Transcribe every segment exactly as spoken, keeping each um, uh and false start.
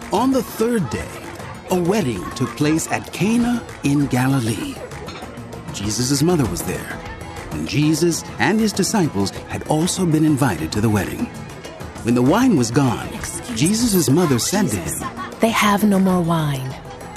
On the third day, a wedding took place at Cana in Galilee. Jesus' mother was there, and Jesus and his disciples had also been invited to the wedding. When the wine was gone, Jesus' mother said to him, "They have no more wine."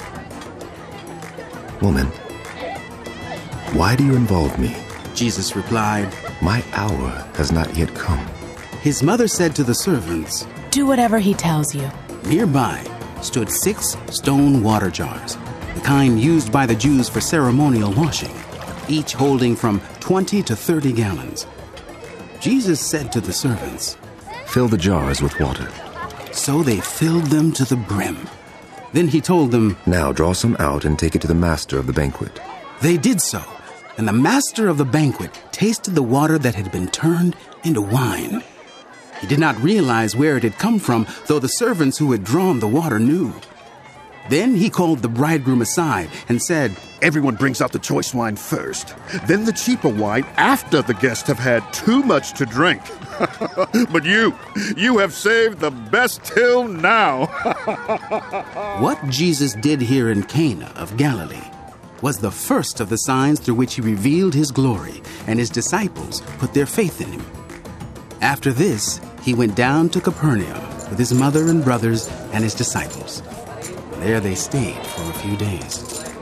"Woman, why do you involve me?" Jesus replied, "My hour has not yet come." His mother said to the servants, "Do whatever he tells you." Nearby stood six stone water jars, the kind used by the Jews for ceremonial washing, each holding from twenty to thirty gallons. Jesus said to the servants, "Fill the jars with water." So they filled them to the brim. Then he told them, "Now draw some out and take it to the master of the banquet." They did so, and the master of the banquet tasted the water that had been turned into wine. He did not realize where it had come from, though the servants who had drawn the water knew. Then he called the bridegroom aside and said, "Everyone brings out the choice wine first, then the cheaper wine after the guests have had too much to drink. But you, you have saved the best till now." What Jesus did here in Cana of Galilee was the first of the signs through which he revealed his glory, and his disciples put their faith in him. After this, he went down to Capernaum with his mother and brothers and his disciples. There they stayed for a few days.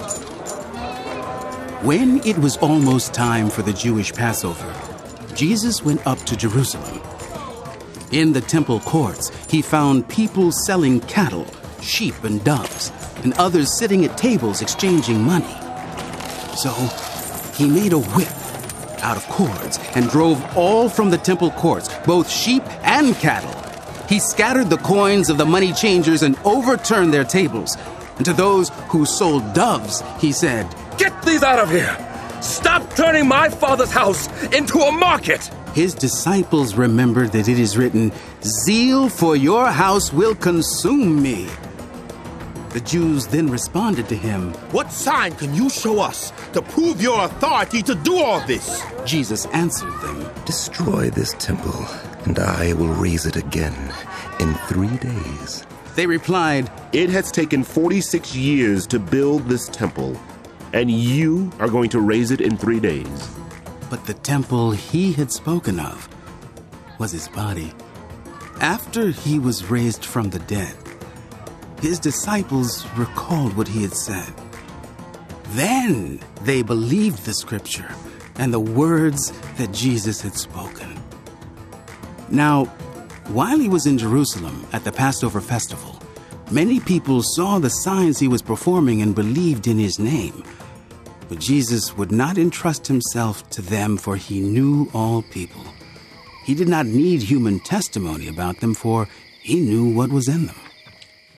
When it was almost time for the Jewish Passover, Jesus went up to Jerusalem. In the temple courts, he found people selling cattle, sheep, and doves, and others sitting at tables exchanging money. So he made a whip out of cords and drove all from the temple courts, both sheep and cattle. He scattered the coins of the money changers and overturned their tables. And to those who sold doves, he said, "Get these out of here! Stop turning my father's house into a market!" His disciples remembered that it is written, "Zeal for your house will consume me." The Jews then responded to him, "What sign can you show us to prove your authority to do all this?" Jesus answered them, "Destroy this temple, and I will raise it again in three days." They replied, "It has taken forty-six years to build this temple, and you are going to raise it in three days." But the temple he had spoken of was his body. After he was raised from the dead, his disciples recalled what he had said. Then they believed the scripture and the words that Jesus had spoken. Now, while he was in Jerusalem at the Passover festival, many people saw the signs he was performing and believed in his name. But Jesus would not entrust himself to them, for he knew all people. He did not need human testimony about them, for he knew what was in them.